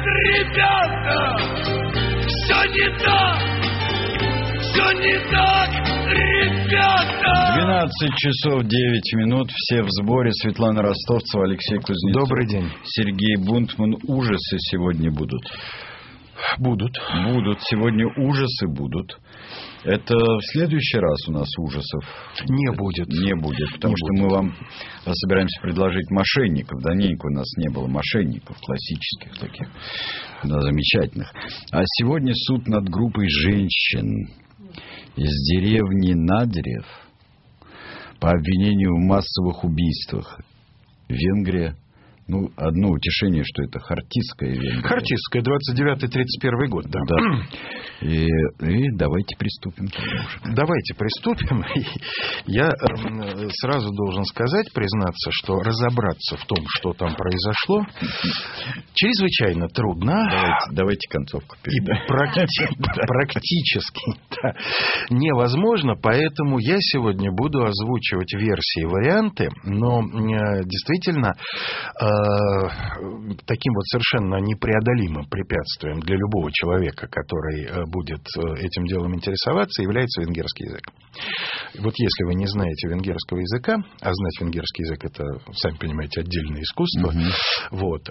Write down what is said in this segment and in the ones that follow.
ребята, все не так, все не так, ребята. 12 часов 9 минут, все в сборе. Светлана Ростовцева, Алексей Кузнецов. Добрый день. Сергей Бунтман. Ужасы сегодня будут. Будут. Сегодня ужасы будут. Это в следующий раз у нас ужасов не будет. Не будет, потому что мы вам собираемся предложить мошенников. Давненько у нас не было мошенников классических таких, да, замечательных. А сегодня суд над группой женщин из деревни Надрев по обвинению в массовых убийствах. Венгрия. Ну, одно утешение, что это Хартийская Венгрия. Хартийская, 29-31 год, да. И давайте приступим. Давайте приступим. Я сразу должен сказать, признаться, что разобраться в том, что там произошло, чрезвычайно трудно. Давайте концовку передаем. Практически невозможно, поэтому я сегодня буду озвучивать версии, варианты, но действительно таким вот совершенно непреодолимым препятствием для любого человека, который будет этим делом интересоваться, является венгерский язык. Вот если вы не знаете венгерского языка, а знать венгерский язык — это, сами понимаете, отдельное искусство. Вот,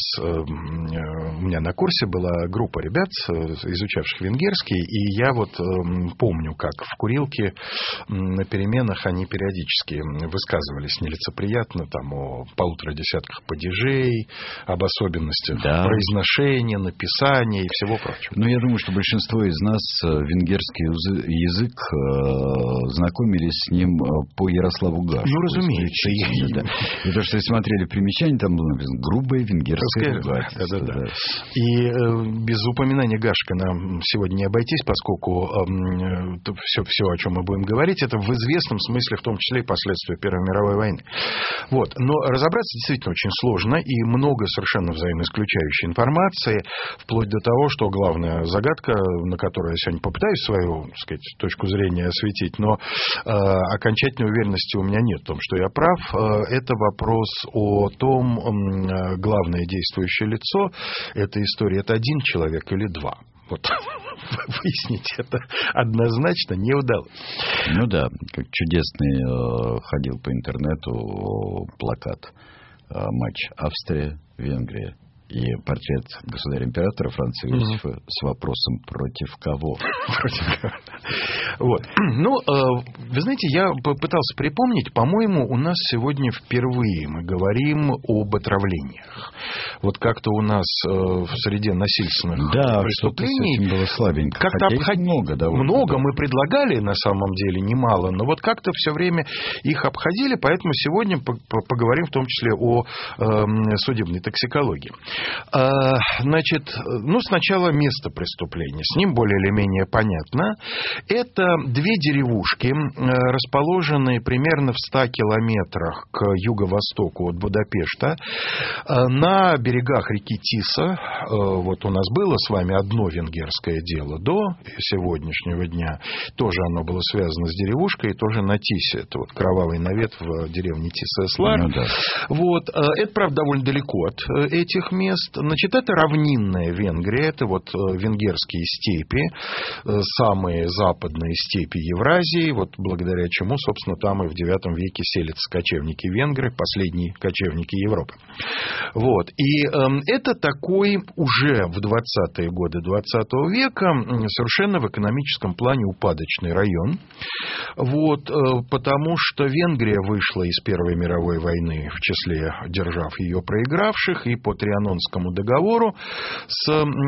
у меня на курсе была группа ребят, изучавших венгерский, и я вот помню, как в курилке на переменах они периодически высказывались нелицеприятно там о 1,5 десятках падежей, об особенностях произношения, написания и всего прочего. Но я думаю, что большинство из нас венгерский язык знакомились с ним по Ярославу Гашу. Ну, разумеется. И то, что смотрели примечания, там было написано «грубое венгерское ругательство». Да. И без упоминания Гашка нам сегодня не обойтись, поскольку все, о чем мы будем говорить, это в известном смысле, в том числе и последствия Первой мировой войны. Вот. Но разобраться действительно очень сложно, и много совершенно взаимоисключающей информации, вплоть до того, что главная загадка, на которую я сегодня попытаюсь свою, так сказать, точку зрения осветить, но окончательной уверенности у меня нет в том, что я прав. Это вопрос о том, главное действующее лицо этой истории — это один человек или два. Вот выяснить это однозначно не удалось. Ну да, как чудесный ходил по интернету плакат. Матч Австрия-Венгрия и портрет государя-императора Франца Иосифа с вопросом «против кого?». Вот. Ну, вы знаете, я пытался припомнить, по-моему, у нас сегодня впервые мы говорим об отравлениях. Вот как-то у нас в среде насильственных преступлений с этим было слабенько. Как-то много мы предлагали, на самом деле, немало, но вот как-то все время их обходили, поэтому сегодня поговорим в том числе о судебной токсикологии. Значит, сначала место преступления. С ним более или менее понятно. Это две деревушки, расположенные примерно в 100 километрах к юго-востоку от Будапешта, на берегах реки Тиса. Вот у нас было с вами одно венгерское дело до сегодняшнего дня. Тоже оно было связано с деревушкой, тоже на Тисе. Это вот кровавый навет в деревне Тиса-Эслар. Вот. Это, правда, довольно далеко от этих мест. Значит, это равнинная Венгрия, это вот венгерские степи, самые западные степи Евразии, вот благодаря чему, собственно, там и в IX веке селятся кочевники-венгры, последние кочевники Европы. Вот. И это такой уже в 20-е годы 20 века совершенно в экономическом плане упадочный район. Вот. Потому что Венгрия вышла из Первой мировой войны в числе держав ее проигравших, и по Трианонскому договору с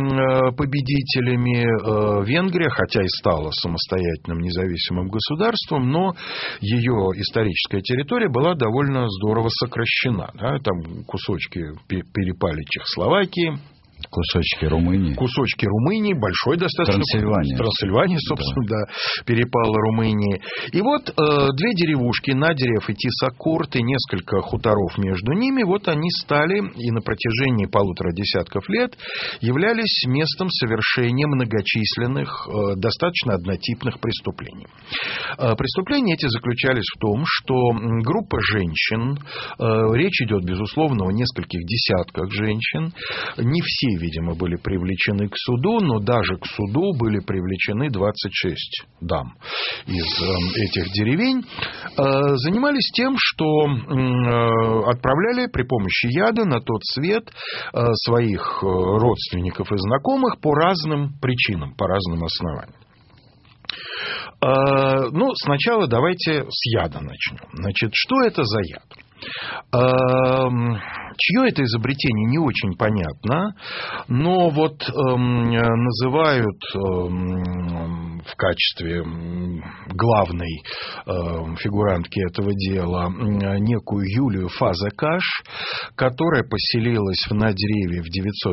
победителями Венгрия, хотя и стала самостоятельным независимым государством, но ее историческая территория была довольно здорово сокращена. Да? Там кусочки перепали Чехословакии, кусочки Румынии, большой достаточно. Трансильвания, собственно, перепала Румынии. И вот две деревушки, Надрев и Тисакурт, и несколько хуторов между ними, вот они стали и на протяжении 1,5 десятков лет являлись местом совершения многочисленных, достаточно однотипных преступлений. Преступления эти заключались в том, что группа женщин, речь идет, безусловно, о нескольких десятках женщин, не все видимо, были привлечены к суду, но даже к суду были привлечены 26 дам из этих деревень. Занимались тем, что отправляли при помощи яда на тот свет своих родственников и знакомых по разным причинам, по разным основаниям. Ну, сначала давайте с яда начнем. Значит, что это за яд? Чье это изобретение, не очень понятно, но вот называют в качестве главной фигурантки этого дела некую Юлию Фазекаш, которая поселилась в Надреве в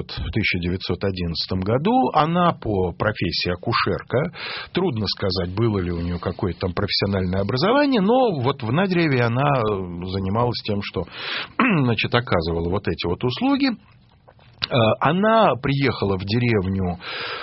1911 году. Она по профессии акушерка. Трудно сказать, было ли у нее какое-то там профессиональное образование, но вот в Надреве она занималась тем, что, значит, оказывала вот эти вот услуги. Она приехала в деревню,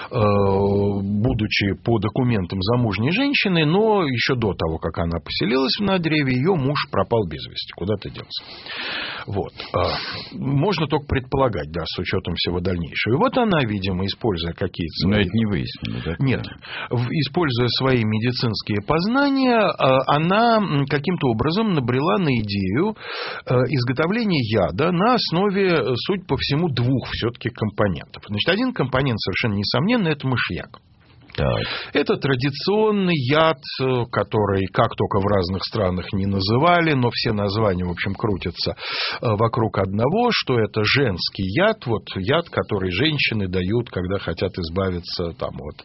будучи по документам замужней женщиной, но еще до того, как она поселилась в Надреве, ее муж пропал без вести, куда-то делся. Вот. Можно только предполагать, да, с учетом всего дальнейшего. И вот она, видимо, используя какие-то свои... Но это не выяснили, да? Нет. Используя свои медицинские познания, она каким-то образом набрела на идею изготовления яда на основе, судя по всему, двух все-таки компонентов. Значит, один компонент совершенно несомненно – это мышьяк. Так. Это традиционный яд, который, как только в разных странах не называли, но все названия, в общем, крутятся вокруг одного, что это женский яд, вот яд, который женщины дают, когда хотят избавиться там, от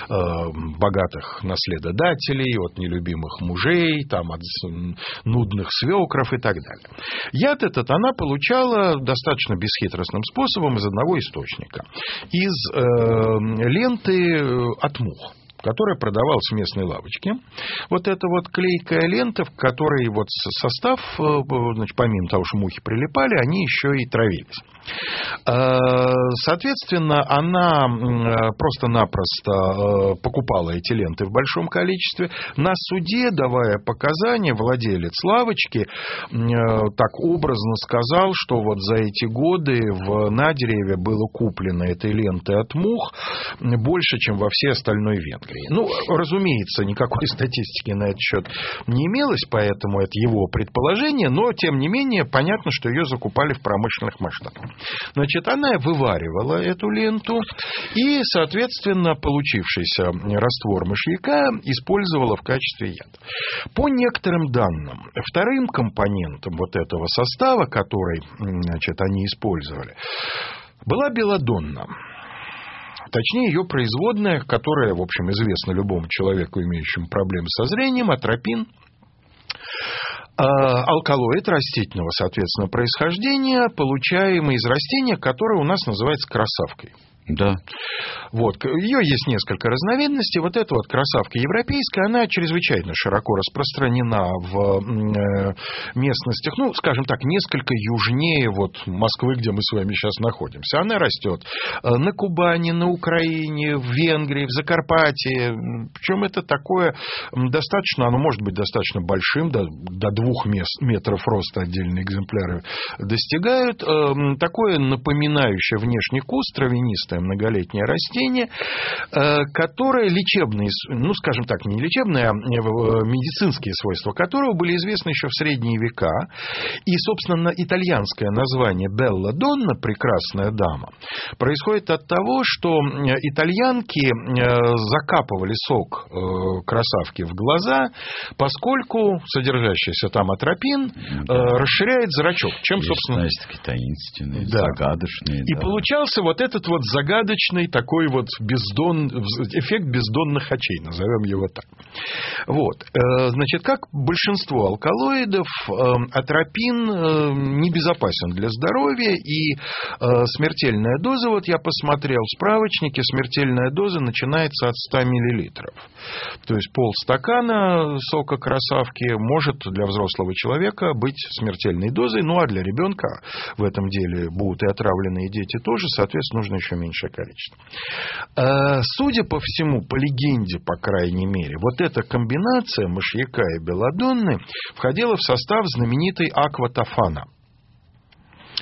богатых наследодателей, от нелюбимых мужей, там, от нудных свекров и так далее. Яд этот она получала достаточно бесхитростным способом из одного источника. Из ленты от мух, которая продавалась в местной лавочке. Вот эта вот клейкая лента, в которой вот состав, значит, помимо того, что мухи прилипали, они еще и травились. Соответственно, она просто-напросто покупала эти ленты в большом количестве. На суде, давая показания, владелец лавочки так образно сказал, что вот за эти годы в Надреве было куплено этой ленты от мух больше, чем во всей остальной Венгрии. Ну, разумеется, никакой статистики на этот счет не имелось, поэтому это его предположение, но, тем не менее, понятно, что ее закупали в промышленных масштабах. Значит, она вываривала эту ленту и, соответственно, получившийся раствор мышьяка использовала в качестве яда. По некоторым данным, вторым компонентом вот этого состава, который, значит, они использовали, была белладонна. Точнее, ее производная, которая, в общем, известна любому человеку, имеющему проблемы со зрением, атропин. Алкалоид растительного, соответственно, происхождения, получаемый из растения, которое у нас называется красавкой. Да. Вот. Ее есть несколько разновидностей. Вот эта вот красавка европейская, она чрезвычайно широко распространена в местностях, ну, скажем так, несколько южнее вот Москвы, где мы с вами сейчас находимся. Она растет на Кубани, на Украине, в Венгрии, в Закарпатье. Причем это такое достаточно, оно может быть достаточно большим, до 2 метров роста отдельные экземпляры достигают. Такое напоминающее внешний куст, травянистое многолетнее растение, которое лечебные, ну, скажем так, не лечебные, а медицинские свойства которого были известны еще в средние века. И, собственно, итальянское название белладонна, прекрасная дама, происходит от того, что итальянки закапывали сок красавки в глаза, поскольку содержащийся там атропин расширяет зрачок. Чем, собственно... таинственный, да. загадочный. И да. получался вот этот вот загадочный такой вот эффект бездонных очей, назовем его так. Вот. Значит, как большинство алкалоидов, атропин небезопасен для здоровья, и смертельная доза, вот я посмотрел в справочнике, смертельная доза начинается от 100 миллилитров. То есть полстакана сока красавки может для взрослого человека быть смертельной дозой, ну а для ребенка в этом деле будут и отравленные дети тоже, соответственно, нужно еще меньшее количество. Судя по всему, по легенде, по крайней мере, вот эта комбинация мышьяка и белладонны входила в состав знаменитой акватофана.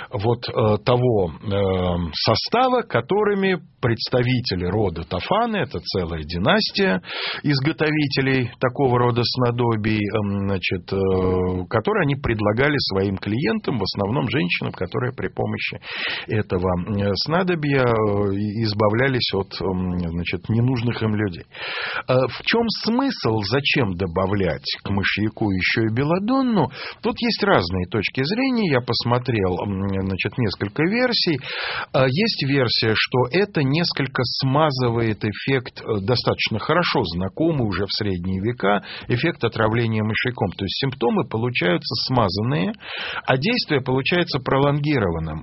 вот того состава, которыми представители рода Тафаны, это целая династия изготовителей такого рода снадобий, значит, которые они предлагали своим клиентам, в основном женщинам, которые при помощи этого снадобья избавлялись от, значит, ненужных им людей. В чем смысл, зачем добавлять к мышьяку еще и белладонну? Тут есть разные точки зрения. Я посмотрел, значит, несколько версий. Есть версия, что это несколько смазывает эффект, достаточно хорошо знакомый уже в средние века, эффект отравления мышьяком. То есть симптомы получаются смазанные, а действие получается пролонгированным.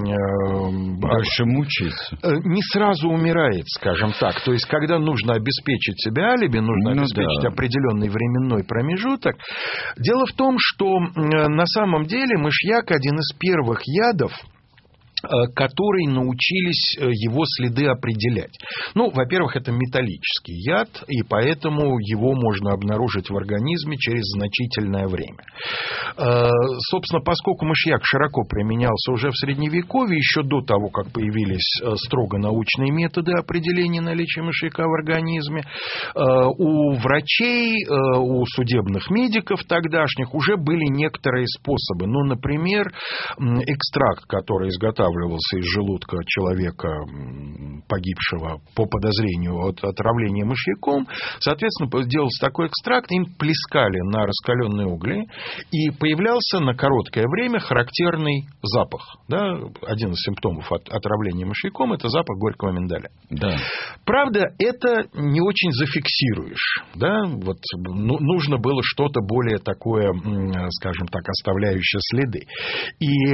Больше мучается. Не сразу умирает, скажем так. То есть, когда нужно обеспечить себе алиби, нужно обеспечить определенный временной промежуток. Дело в том, что на самом деле мышьяк один из первых ядов, которые научились его следы определять. Ну, во-первых, это металлический яд, и поэтому его можно обнаружить в организме через значительное время. Собственно, поскольку мышьяк широко применялся уже в Средневековье, еще до того, как появились строго научные методы определения наличия мышьяка в организме, у врачей, у судебных медиков тогдашних уже были некоторые способы. Ну, например, экстракт, который изготавливался из желудка человека, погибшего по подозрению от отравления мышьяком. Соответственно, делался такой экстракт, им плескали на раскаленные угли, и появлялся на короткое время характерный запах. Да? Один из симптомов отравления мышьяком – это запах горького миндаля. Да. Правда, это не очень зафиксируешь. Да? Вот, нужно было что-то более такое, скажем так, оставляющее следы. И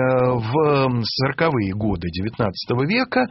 в 40-е годы XIX века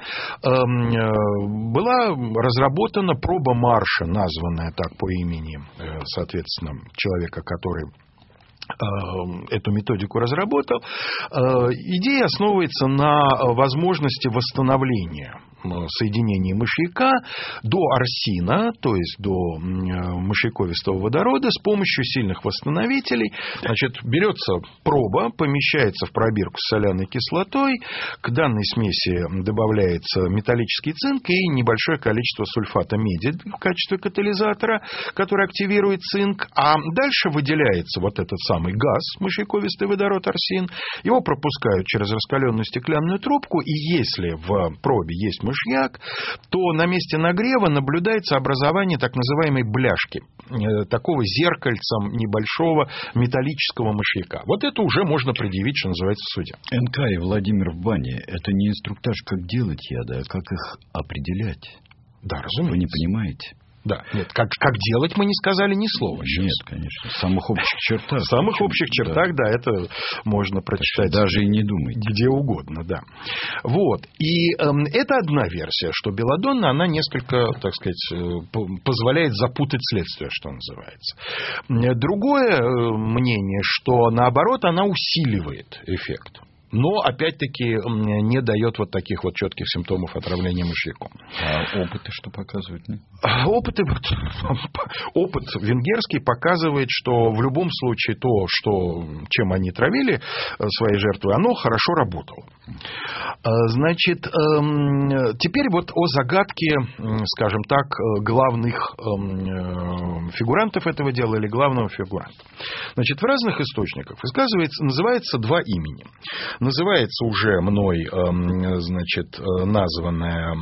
была разработана проба Марша, названная так по имени, соответственно, человека, который эту методику разработал. Идея основывается на возможности восстановления соединения мышьяка до арсина, то есть до мышьяковистого водорода, с помощью сильных восстановителей. Значит, берется проба, помещается в пробирку с соляной кислотой, к данной смеси добавляется металлический цинк и небольшое количество сульфата меди в качестве катализатора, который активирует цинк, а дальше выделяется вот этот самый газ, мышьяковистый водород арсин, его пропускают через раскаленную стеклянную трубку, и если в пробе есть мышьяк, то на месте нагрева наблюдается образование так называемой бляшки, такого зеркальцем небольшого металлического мышьяка. Вот это уже можно предъявить, что называется, в суде. НК и Владимир в бане – это не инструктаж, как делать яды, а как их определять. Да, разумеется. Вы не понимаете? Да, нет, как делать мы не сказали ни слова. Сейчас. Нет, конечно. В самых общих чертах. В самых общих чертах, да, это можно прочитать. Даже и не думайте. Где угодно, да. Вот. И это одна версия, что белладонна, она несколько, так сказать, позволяет запутать следствие, что называется. Другое мнение, что наоборот, она усиливает эффект. Но, опять-таки, не дает вот таких вот четких симптомов отравления мышьяком. А опыты что показывают? Нет? Опыт венгерский показывает, что в любом случае то, чем они травили свои жертвы, оно хорошо работало. Значит, теперь вот о загадке, скажем так, главных фигурантов этого дела или главного фигуранта. Значит, в разных источниках называется два имени. Называется уже мной, значит, названная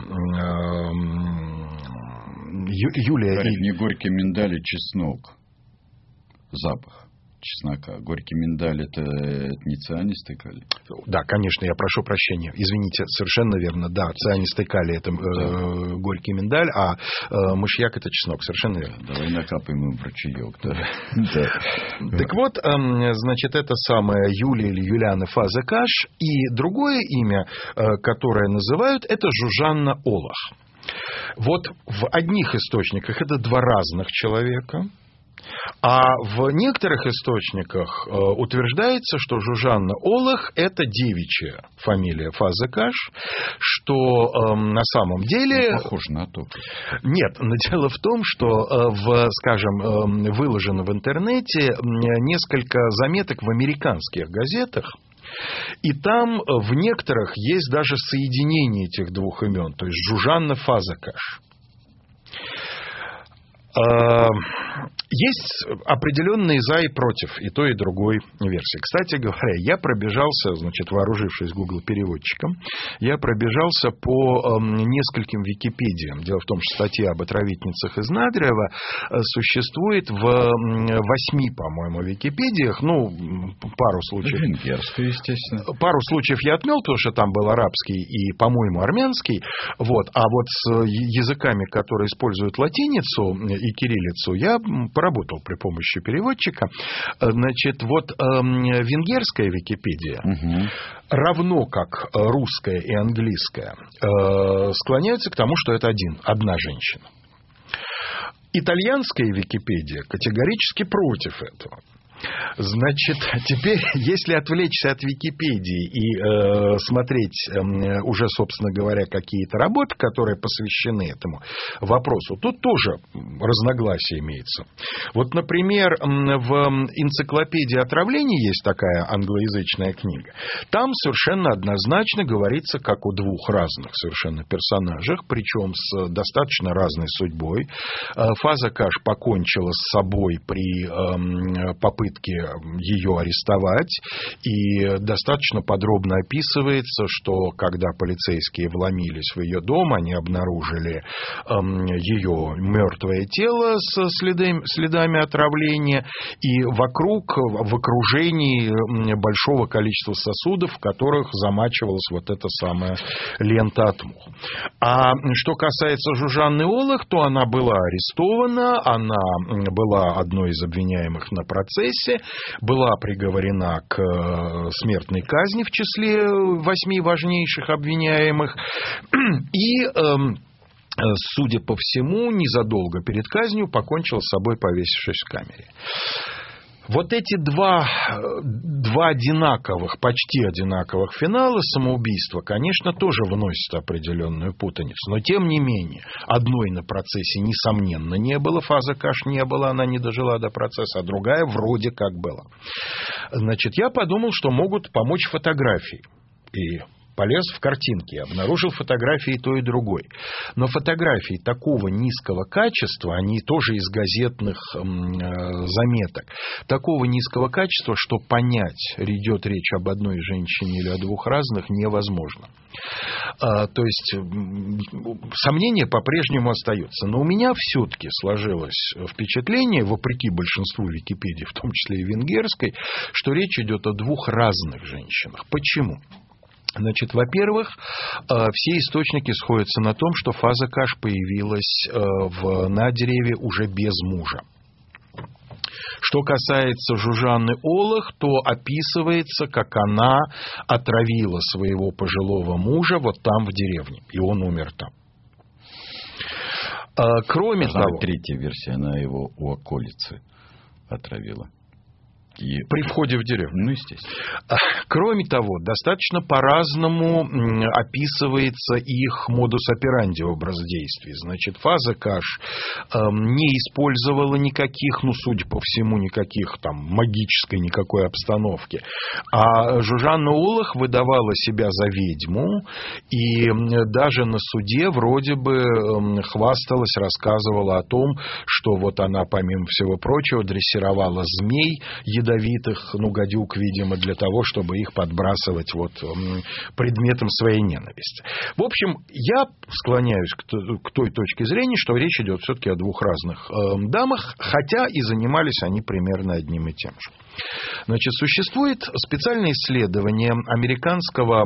Юлия... Не горький миндаль, а чеснок. Запах чеснока. Горький миндаль – это не цианистый калий? Да, конечно, я прошу прощения. Извините, совершенно верно. Да, цианистый калий – это горький миндаль, а мышьяк – это чеснок. Совершенно верно. Давай накапаем им в ручеек. Так вот, значит, это самая Юлия или Юлиана Фазекаш. И другое имя, которое называют, это Жужанна Олах. Вот в одних источниках это два разных человека. А в некоторых источниках утверждается, что Жужанна Олах – это девичья фамилия Фазекаш, что на самом деле... Похоже на то. Нет, но дело в том, что, выложено в интернете несколько заметок в американских газетах, И там в некоторых есть даже соединение этих двух имен, то есть Жужанна Фазакаш. Есть определенные за и против и той, и другой версии. Кстати говоря, я пробежался, значит, вооружившись Google переводчиком, я пробежался по нескольким Википедиям. Дело в том, что статья об отравительницах из Надырева существует в 8, по-моему, Википедиях. Ну, пару случаев. Венгерская, естественно. Пару случаев я отмел, потому что там был арабский и, по-моему, армянский. Вот. А вот с языками, которые используют латиницу и кириллицу, я поработал при помощи переводчика. Значит, вот венгерская Википедия, равно как русская и английская, склоняются к тому, что это одна женщина. Итальянская Википедия категорически против этого. Значит, теперь, если отвлечься от Википедии и смотреть уже, собственно говоря, какие-то работы, которые посвящены этому вопросу, тут тоже разногласия имеется. Вот, например, в энциклопедии отравлений есть такая англоязычная книга. Там совершенно однозначно говорится, как о двух разных совершенно персонажах, причем с достаточно разной судьбой. Фазакаш покончила с собой при попытке ее арестовать, и достаточно подробно описывается, что когда полицейские вломились в ее дом, они обнаружили ее мертвое тело с следами отравления, и вокруг, в окружении большого количества сосудов, в которых замачивалась вот эта самая лента от мух. А что касается Жужанны Олых, то она была арестована, она была одной из обвиняемых на процессе, была приговорена к смертной казни в числе 8 важнейших обвиняемых. И, судя по всему, незадолго перед казнью покончила с собой, повесившись в камере. Вот эти два одинаковых, почти одинаковых финала самоубийства, конечно, тоже вносят определенную путаницу. Но, тем не менее, одной на процессе, несомненно, не было. Фазакаш не было, она не дожила до процесса, а другая вроде как была. Значит, я подумал, что могут помочь фотографии. И полез в картинки, обнаружил фотографии той и другой. Но фотографии такого низкого качества, они тоже из газетных заметок, такого низкого качества, что понять, идет речь об одной женщине или о двух разных, невозможно. То есть сомнения по-прежнему остаются. Но у меня все-таки сложилось впечатление, вопреки большинству Википедий, в том числе и венгерской, что речь идет о двух разных женщинах. Почему? Значит, во-первых, все источники сходятся на том, что Фазакаш появилась в Надыреве уже без мужа. Что касается Жужанны Олых, то описывается, как она отравила своего пожилого мужа вот там, в деревне, и он умер там. Кроме того... Третья версия, она его у околицы отравила. При входе в деревню. Ну, естественно. Кроме того, достаточно по-разному описывается их модус операнди, образ действий. Значит, Фазакаш не использовала никаких, ну, судя по всему, никаких там магической никакой обстановки. А Жужанна Олых выдавала себя за ведьму и даже на суде вроде бы хвасталась, рассказывала о том, что вот она, помимо всего прочего, дрессировала змей, ядовитых, ну, гадюк, видимо, для того, чтобы их подбрасывать вот предметом своей ненависти. В общем, я склоняюсь к той точке зрения, что речь идет все-таки о двух разных дамах, хотя и занимались они примерно одним и тем же. Значит, существует специальное исследование американского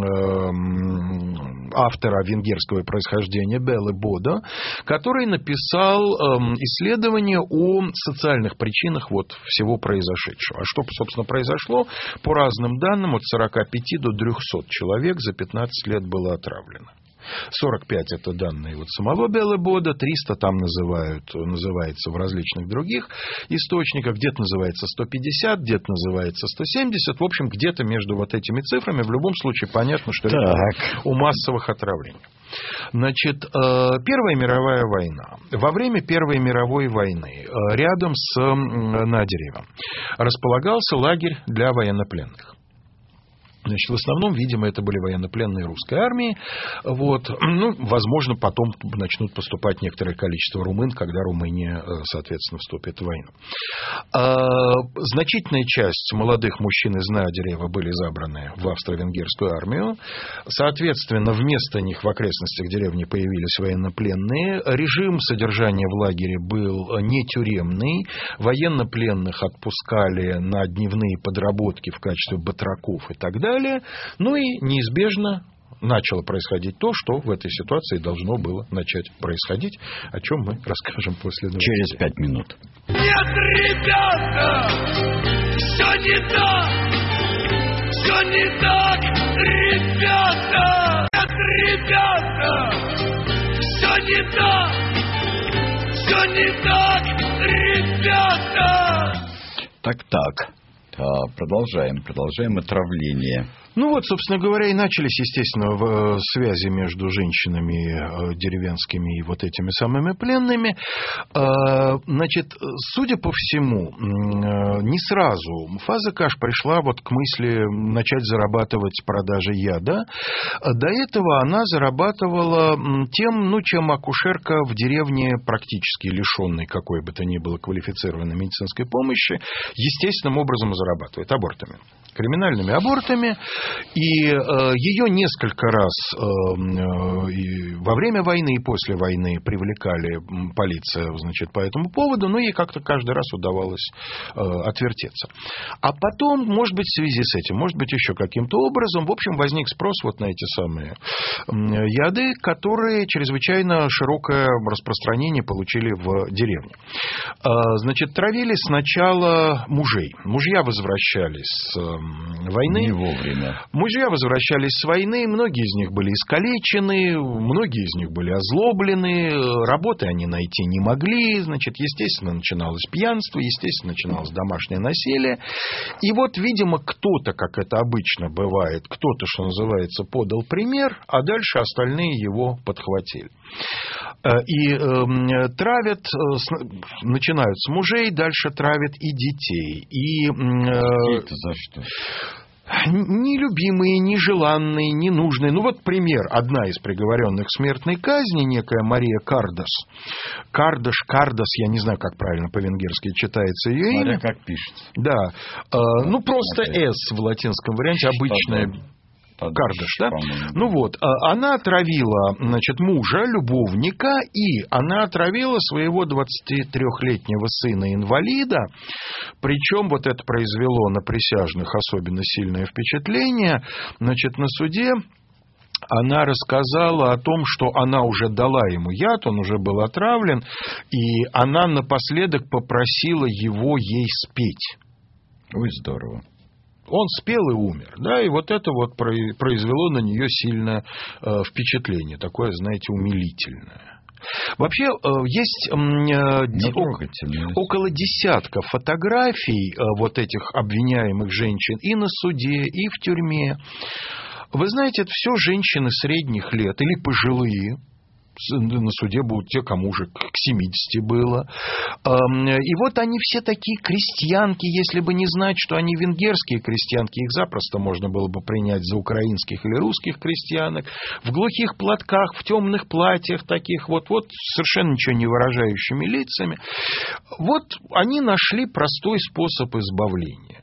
автора венгерского происхождения Беллы Бодо, который написал исследование о социальных причинах вот всего произошедшего. А что, собственно, произошло? По разным данным, от 45 до 300 человек за 15 лет было отравлено. 45 – это данные вот самого Беллы Бодо, 300 там называется в различных других источниках, где-то называется 150, где-то называется 170, в общем, где-то между вот этими цифрами в любом случае понятно, что это у массовых отравлений. Значит, Первая мировая война. Во время Первой мировой войны рядом с Надыревом располагался лагерь для военнопленных. Значит, в основном, видимо, это были военнопленные русской армии. Вот. Ну, возможно, потом начнут поступать некоторое количество румын, когда Румыния, соответственно, вступит в войну. Значительная часть молодых мужчин из Наадерева были забраны в австро-венгерскую армию. Соответственно, вместо них в окрестностях деревни появились военнопленные. Режим содержания в лагере был не тюремный. Военнопленных отпускали на дневные подработки в качестве батраков и так далее. Ну и неизбежно начало происходить то, что в этой ситуации должно было начать происходить, о чем мы расскажем после новостей. Через 5 минут. Нет, ребята, все не так, все не так, ребята. Нет, ребята, все не так, ребята. Так. Продолжаем отравление. Ну вот, собственно говоря, и начались, естественно, в связи между женщинами деревенскими и вот этими самыми пленными. Значит, судя по всему, не сразу Фазыкаш пришла вот к мысли начать зарабатывать продажей яда. До этого она зарабатывала тем, чем акушерка в деревне, практически лишенной какой бы то ни было квалифицированной медицинской помощи, естественным образом зарабатывает абортами. Криминальными абортами, и ее несколько раз во время войны и после войны привлекали полиция, значит, по этому поводу, но ей как-то каждый раз удавалось отвертеться. А потом, может быть, в связи с этим, может быть, еще каким-то образом, в общем, возник спрос вот на эти самые яды, которые чрезвычайно широкое распространение получили в деревне. Значит, травили сначала мужей. Мужья возвращались с войны. Не вовремя. Мужья возвращались с войны, многие из них были искалечены, многие из них были озлоблены, работы они найти не могли, значит, естественно, начиналось пьянство, естественно, начиналось домашнее насилие. И вот, видимо, кто-то, как это обычно бывает, кто-то, что называется, подал пример, а дальше остальные его подхватили. И травят, начинают с мужей, дальше травят и детей. И это за что? Нелюбимые, нежеланные, ненужные. Ну вот пример. Одна из приговоренных к смертной казни, некая Мария Кардас. Кардас, я не знаю, как правильно по-венгерски читается ее имя. Смотря как пишется. Да. Ну просто «С» в латинском варианте, обычная... Кардаш, да? Ну вот, она отравила, значит, мужа, любовника, и она отравила своего 23-летнего сына-инвалида, причем вот это произвело на присяжных особенно сильное впечатление. Значит, на суде она рассказала о том, что она уже дала ему яд, он уже был отравлен, и она напоследок попросила его ей спеть. Ой, здорово. Он спел и умер, да, и вот это вот произвело на нее сильное впечатление, такое, знаете, умилительное. Вообще, есть около десятка фотографий вот этих обвиняемых женщин и на суде, и в тюрьме. Вы знаете, это все женщины средних лет или пожилые. На суде будут те, кому уже к 70 было. И вот они все такие крестьянки, если бы не знать, что они венгерские крестьянки, их запросто можно было бы принять за украинских или русских крестьянок, в глухих платках, в темных платьях таких вот совершенно ничего не выражающими лицами. Вот они нашли простой способ избавления.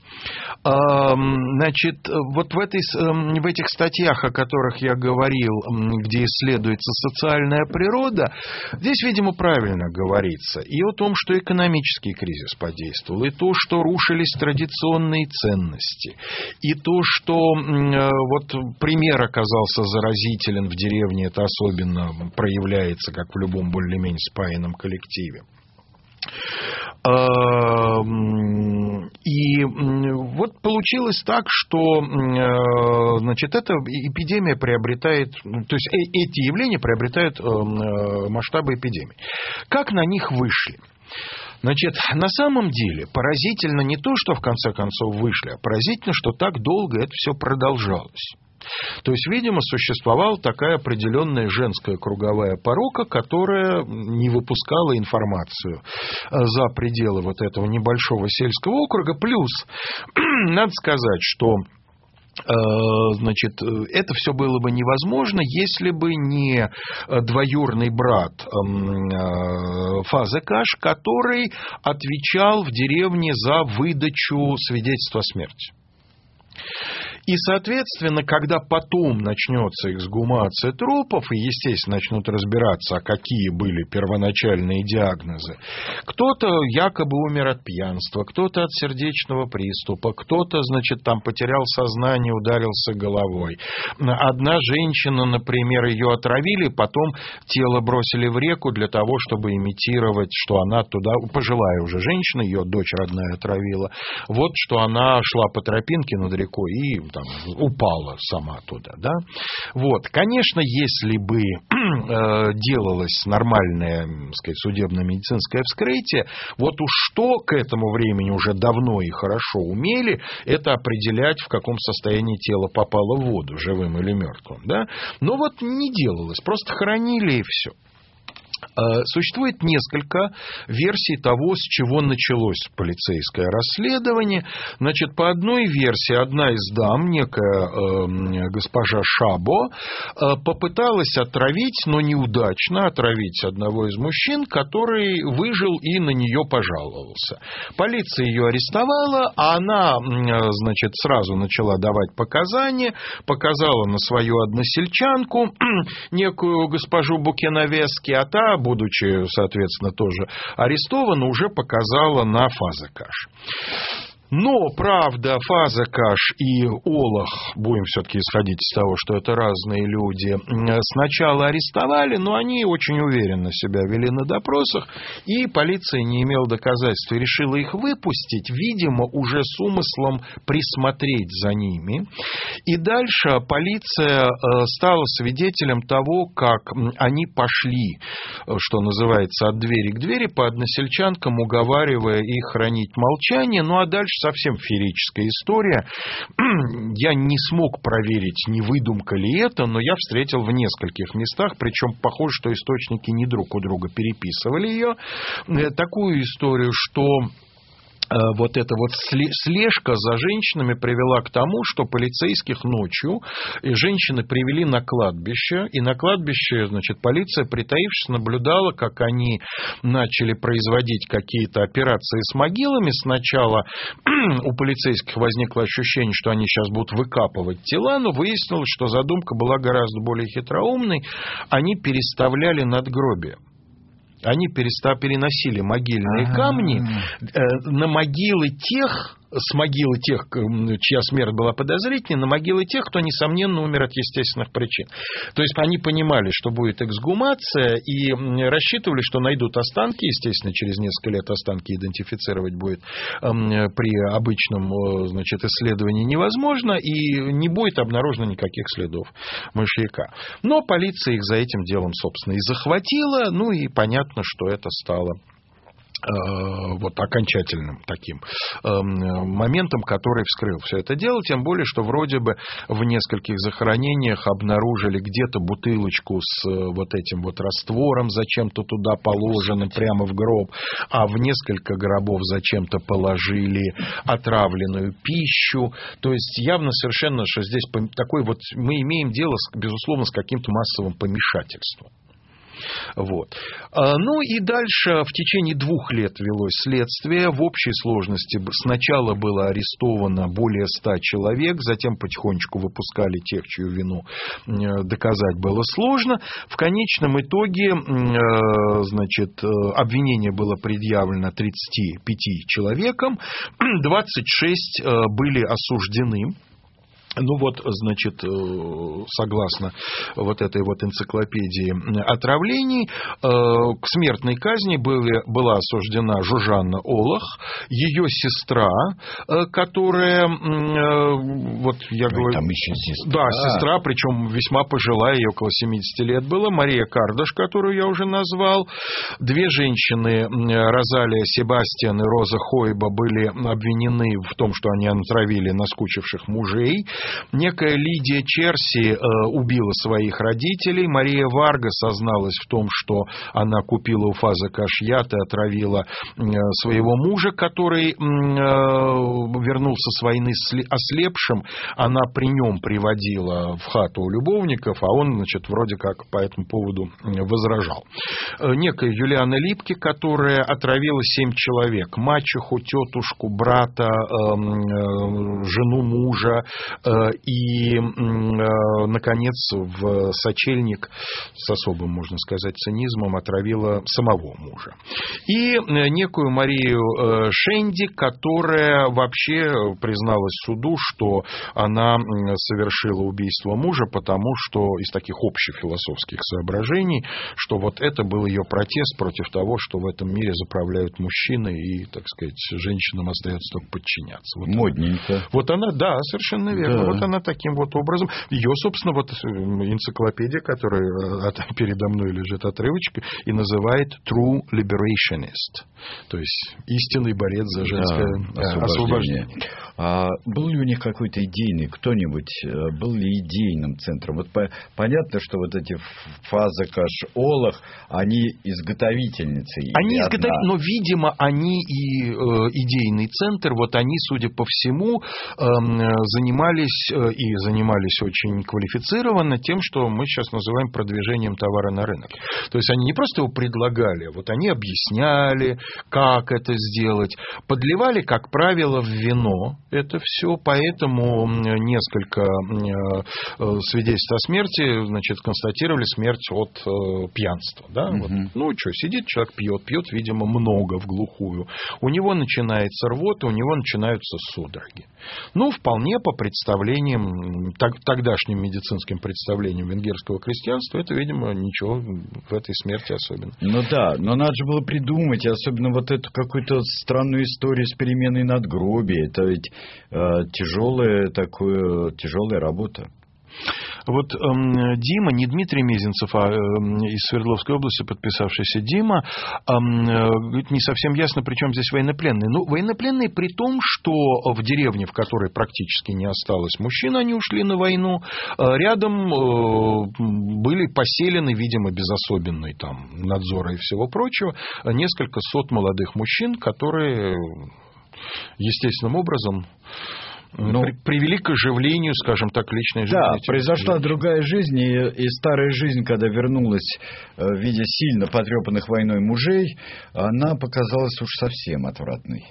Значит, вот в этих статьях, о которых я говорил, где исследуется социальная природа, здесь, видимо, правильно говорится и о том, что экономический кризис подействовал, и то, что рушились традиционные ценности, и то, что вот пример оказался заразителен в деревне, это особенно проявляется, как в любом более-менее спаянном коллективе. И вот получилось так, что, значит, эта эпидемия приобретает, то есть эти явления приобретают масштабы эпидемии. Как на них вышли? Значит, на самом деле поразительно не то, что в конце концов вышли, а поразительно, что так долго это все продолжалось. То есть, видимо, существовала такая определенная женская круговая порока, которая не выпускала информацию за пределы вот этого небольшого сельского округа. Плюс, надо сказать, что значит, это все было бы невозможно, если бы не двоюродный брат Фазекаш, который отвечал в деревне за выдачу свидетельства о смерти. И, соответственно, когда потом начнется эксгумация трупов, и, естественно, начнут разбираться, какие были первоначальные диагнозы, кто-то якобы умер от пьянства, кто-то от сердечного приступа, кто-то, значит, там потерял сознание, ударился головой. Одна женщина, например, ее отравили, потом тело бросили в реку для того, чтобы имитировать, что она туда, пожилая уже женщина, ее дочь родная отравила, вот что она шла по тропинке над рекой и там упала сама туда, да. Вот, конечно, если бы делалось нормальное, так сказать, судебно-медицинское вскрытие, вот уж что к этому времени уже давно и хорошо умели, это определять, в каком состоянии тело попало в воду, живым или мертвым, да. Но вот не делалось, просто хоронили и все. Существует несколько версий того, с чего началось полицейское расследование. Значит, по одной версии, одна из дам, некая госпожа Шабо, попыталась отравить, но неудачно отравить одного из мужчин, который выжил и на нее пожаловался. Полиция ее арестовала, а она, значит, сразу начала давать показания, показала на свою односельчанку, некую госпожу Букенавески, а та, будучи, соответственно, тоже арестована, уже показала на Фазекаш. Но, правда, Фазекаш и Олах, будем все-таки исходить из того, что это разные люди, сначала арестовали, но они очень уверенно себя вели на допросах, и полиция не имела доказательств и решила их выпустить, видимо, уже с умыслом присмотреть за ними. И дальше полиция стала свидетелем того, как они пошли, что называется, от двери к двери по односельчанкам, уговаривая их хранить молчание. Ну, а дальше совсем феерическая история. Я не смог проверить, не выдумка ли это, но я встретил в нескольких местах, причем похоже, что источники не друг у друга переписывали ее, такую историю, что вот эта вот слежка за женщинами привела к тому, что полицейских ночью женщины привели на кладбище, и на кладбище, значит, полиция, притаившись, наблюдала, как они начали производить какие-то операции с могилами. Сначала у полицейских возникло ощущение, что они сейчас будут выкапывать тела, но выяснилось, что задумка была гораздо более хитроумной. Они переставляли надгробия. Они переносили могильные камни на могилы тех, с могилы тех, чья смерть была подозрительной, на могилы тех, кто, несомненно, умер от естественных причин. То есть они понимали, что будет эксгумация, и рассчитывали, что найдут останки. Естественно, через несколько лет останки идентифицировать будет при обычном, значит, исследовании невозможно, и не будет обнаружено никаких следов мышьяка. Но полиция их за этим делом, собственно, и захватила. Ну и понятно, что это стало вот окончательным таким моментом, который вскрыл все это дело, тем более, что вроде бы в нескольких захоронениях обнаружили где-то бутылочку с вот этим вот раствором, зачем-то туда положенным прямо в гроб, а в несколько гробов зачем-то положили отравленную пищу. То есть явно совершенно, что здесь такой вот мы имеем дело, безусловно, с каким-то массовым помешательством. Вот. Ну и дальше в течение 2 лет велось следствие. В общей сложности сначала было арестовано более 100 человек, затем потихонечку выпускали тех, чью вину доказать было сложно. В конечном итоге, значит, обвинение было предъявлено 35 человекам, 26 были осуждены. Ну вот, значит, согласно вот этой вот энциклопедии отравлений, к смертной казни была осуждена Жужанна Олах, ее сестра, которая, вот я говорю... Там еще сестра. Да, сестра, причем весьма пожилая, ей около 70 лет было, Мария Кардаш, которую я уже назвал. 2 женщины, Розалия Себастьян и Роза Хойба, были обвинены в том, что они отравили наскучивших мужей. Некая Лидия Черси убила своих родителей. Мария Варга созналась в том, что она купила у Фазекаш яд и отравила своего мужа, который вернулся с войны ослепшим. Она при нем приводила в хату у любовников, а он, значит, вроде как по этому поводу возражал. Некая Юлиана Липке, которая отравила 7 человек: мачеху, тетушку, брата, жену мужа и, наконец, в сочельник с особым, можно сказать, цинизмом отравила самого мужа. И некую Марию Шенди, которая вообще призналась суду, что она совершила убийство мужа, потому что из таких общих философских соображений, что вот это был ее протест против того, что в этом мире заправляют мужчины и, так сказать, женщинам остается только подчиняться. Вот модненько. Вот она, да, совершенно верно. Да. Вот она таким вот образом. Ее, собственно, вот энциклопедия, которая передо мной лежит отрывочка, и называет True Liberationist. То есть истинный борец за женское освобождение. А был ли у них какой-то идейный, кто-нибудь был ли идейным центром? Вот понятно, что вот эти Фазекаш, Олах, они изготовительницы. Они изготовительницы, но, видимо, они и идейный центр, вот они, судя по всему, занимались очень квалифицированно тем, что мы сейчас называем продвижением товара на рынок. То есть они не просто его предлагали, вот они объясняли, как это сделать, подливали, как правило, в вино это все, поэтому несколько свидетельств о смерти, значит, констатировали смерть от пьянства. Да? Вот. Ну, что, сидит человек, пьет, видимо, много в глухую. У него начинается рвота, у него начинаются судороги. Ну, вполне по представлениям, тогдашним медицинским представлениям венгерского крестьянства, это, видимо, ничего в этой смерти особенно. Ну да, но надо же было придумать, особенно вот эту какую-то странную историю с переменой надгробия. Это ведь тяжелая работа. Вот Дима, не Дмитрий Мезенцев, а из Свердловской области подписавшийся Дима, говорит, не совсем ясно, при чем здесь военнопленные. Ну, военнопленные при том, что в деревне, в которой практически не осталось мужчин, они ушли на войну, рядом были поселены, видимо, без особенной там надзора и всего прочего, несколько сот молодых мужчин, которые естественным образом привели к оживлению, скажем так, личной жизни. Да, произошла другая жизнь, и старая жизнь, когда вернулась в виде сильно потрепанных войной мужей, она показалась уж совсем отвратной.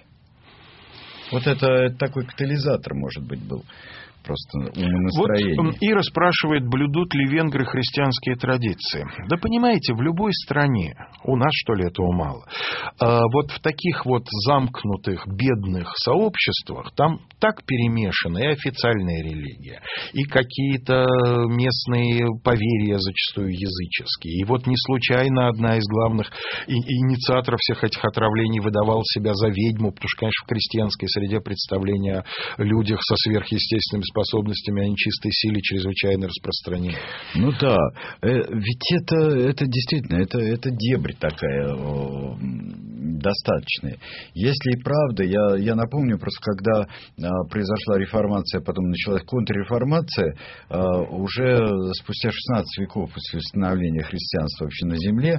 Вот это такой катализатор, может быть, был. Просто умонастроение. Вот Ира спрашивает, блюдут ли венгры христианские традиции. Да понимаете, в любой стране, у нас, что ли, этого мало, вот в таких вот замкнутых, бедных сообществах, там так перемешана и официальная религия, и какие-то местные поверья, зачастую языческие. И вот не случайно одна из главных инициаторов всех этих отравлений выдавала себя за ведьму, потому что, конечно, в крестьянской среде представления о людях со сверхъестественными способностями, о нечистой силе чрезвычайно распространены. Ну да, ведь это действительно, это дебрь такая достаточная. Если и правда, я напомню, просто когда произошла реформация, потом началась контрреформация, уже спустя 16 веков после установления христианства вообще на земле,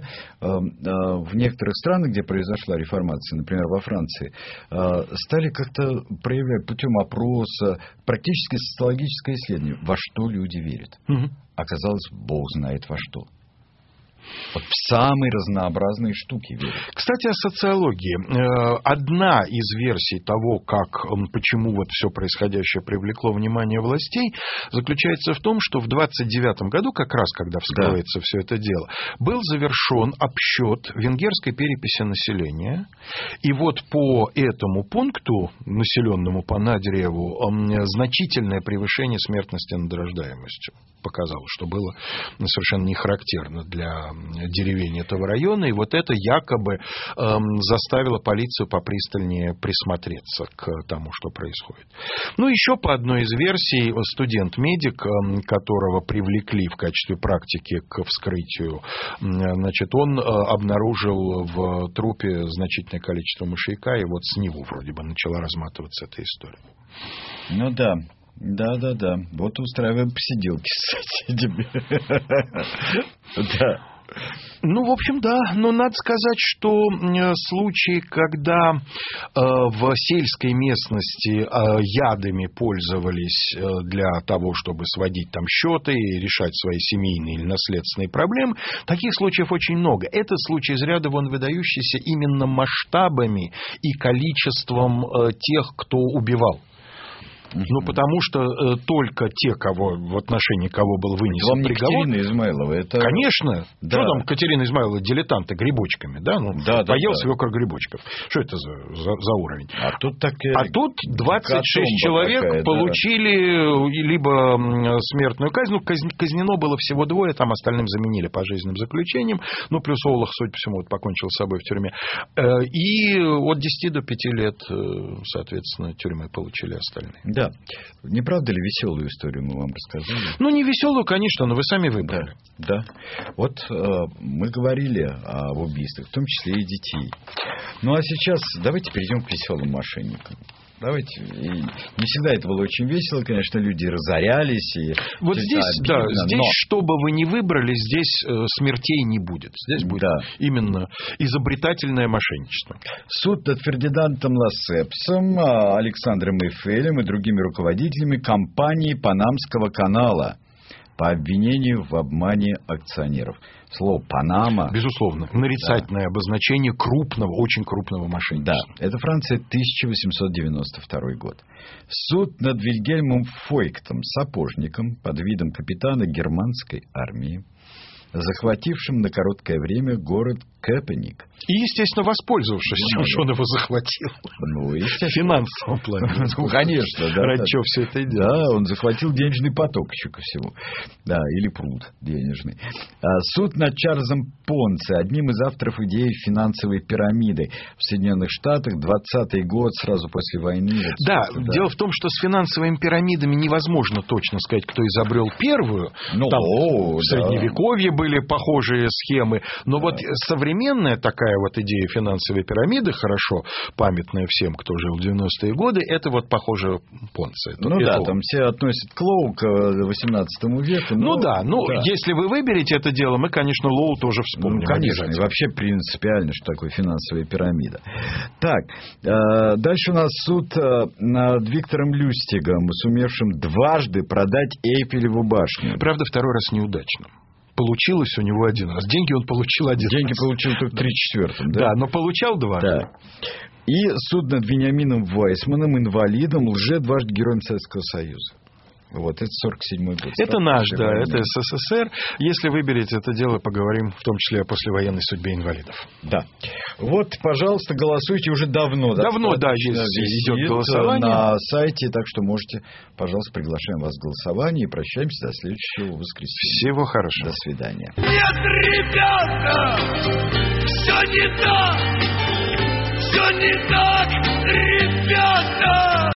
в некоторых странах, где произошла реформация, например, во Франции, стали как-то проявлять путем опроса, практически социологическое исследование, во что люди верят. Оказалось, Бог знает во что. Вот в самые разнообразные штуки верят. Кстати, о социологии. Одна из версий того, почему вот все происходящее привлекло внимание властей, заключается в том, что в 29 году, как раз когда вскрывается все это дело, был завершен обсчет венгерской переписи населения. И вот по этому пункту, населенному по Надреву, значительное превышение смертности над рождаемостью показало, что было совершенно не характерно для деревень этого района, и вот это якобы заставило полицию попристальнее присмотреться к тому, что происходит. Ну, еще по одной из версий, студент-медик, которого привлекли в качестве практики к вскрытию, значит, он обнаружил в трупе значительное количество мышьяка, и вот с него вроде бы начала разматываться эта история. Ну да. Да. Вот устраиваем посиделки с соседями. Да. Ну, в общем, да. Но надо сказать, что случаи, когда в сельской местности ядами пользовались для того, чтобы сводить там счеты и решать свои семейные или наследственные проблемы, таких случаев очень много. Это случай из ряда вон выдающийся именно масштабами и количеством тех, кто убивал. Ну, потому что только те, в отношении кого был вынесен приговор... Катерина Измайлова, это... Конечно. Да. Что там Катерина Измайлова, дилетанта грибочками, да? Ну, поел свекор грибочков. Что это за уровень? А тут 26 человек получили либо смертную казнь. Ну, казнено было всего 2, там остальным заменили пожизненным заключением. Ну, плюс Олах, судя по всему, покончил с собой в тюрьме. И от 10 до 5 лет, соответственно, тюрьмы получили остальные. Да. Не правда ли веселую историю мы вам рассказали? Ну, не веселую, конечно, но вы сами выбрали. Да. Вот мы говорили об убийствах, в том числе и детей. Ну, а сейчас давайте перейдем к веселым мошенникам. Давайте. И не всегда это было очень весело, конечно, люди разорялись. И вот здесь, обидно, здесь, что бы вы ни выбрали, здесь смертей не будет. Здесь будет именно изобретательное мошенничество. Суд над Фердинандом Лассепсом, Александром Эйфелем и другими руководителями компании Панамского канала по обвинению в обмане акционеров. Слово «Панама». Безусловно. Нарицательное обозначение крупного, очень крупного мошенничества. Да. Это Франция, 1892 год. Суд над Вильгельмом Фойктом, сапожником, под видом капитана германской армии, захватившим на короткое время город Кепеник. И, естественно, воспользовавшись тем, что он его захватил. Ну, естественно. В финансовом плане. Ну, конечно, да. Ради чего все это идет. Да, он захватил денежный поток еще ко всему. Да, или пруд денежный. Суд над Чарльзом Понце, одним из авторов идеи финансовой пирамиды в Соединенных Штатах, 20-й год, сразу после войны. Да, дело в том, что с финансовыми пирамидами невозможно точно сказать, кто изобрел первую. Ну, там в Средневековье были похожие схемы. Но вот современная такая вот идея финансовой пирамиды, хорошо памятная всем, кто жил в 90-е годы, это вот похоже Понце. Ну да, там все относят к Лоу к 18 веку. Ну да, если вы выберете это дело, мы, конечно, Лоу тоже вспомним. Ну, конечно, и вообще принципиально, что такое финансовая пирамида. Так, дальше у нас суд над Виктором Люстигом, сумевшим дважды продать Эйфелеву башню. Правда, второй раз неудачно. Получилось у него один раз. Деньги он получил один раз. Деньги получил только 3/4, да? Да, но получал дважды. Да. И суд над Вениамином Вайсманом, инвалидом, дважды героем Советского Союза. Вот, это 47-й год. Это наш, да, это СССР. Если выберете это дело, поговорим в том числе о послевоенной судьбе инвалидов. Да. Вот, пожалуйста, голосуйте уже давно. Давно, да, идет голосование. На сайте, так что можете, пожалуйста, приглашаем вас к голосованию и прощаемся до следующего воскресенья. Всего хорошего. До свидания. Нет, ребята, все не так.